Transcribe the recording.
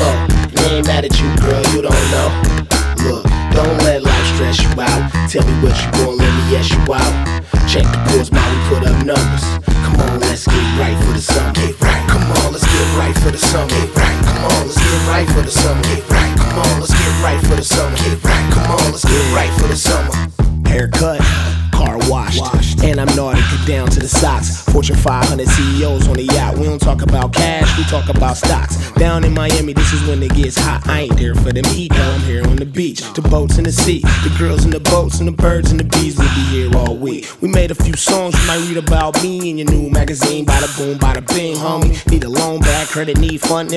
flow. We ain't mad at you, girl, you don't know. Look, don't let life stress you out. Tell me what you want, let me ask you out. Check the boards, man, we put up numbers. Come on, let's get right for the summer. Get right. Come on, let's get right for the summer. Get right. Come on, let's get right for the summer. Get right. Come on, let's get right for the summer. Get right. Come on, let's get right for the summer. Haircut, car washed, and I'm Nautica down to the socks. Fortune 500 CEOs on the yacht. We don't talk about cash, we talk about stocks. Down in Miami, this is when it gets hot. I ain't there for them heat, though. I'm here on the beach. The boats in the sea, the girls in the boats, and the birds and the bees will be here all week. We made a few songs you might read about me in your new magazine. Bada boom, bada bing, homie. Need a loan, bad credit, need funding.